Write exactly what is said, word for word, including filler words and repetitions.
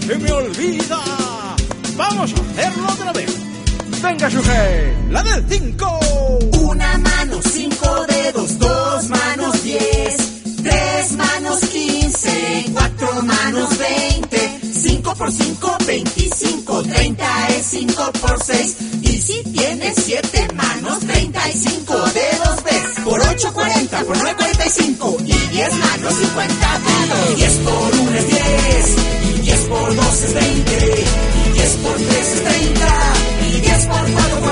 se me olvida. Vamos a hacerlo otra vez. Venga, Suje, la del cinco. Una mano, cinco dedos, dos manos, diez. Tres manos, quince. Cuatro manos, veinte. Cinco por cinco, veinticinco. Treinta es cinco por seis. Y si tienes siete manos, treinta y cinco dedos ves. Por ocho, cuarenta. Por nueve, cuarenta y cinco. Y diez manos, cincuenta dedos. Diez por uno es diez. Y diez por dos es veinte. Y diez por tres es treinta. Y diez por cuatro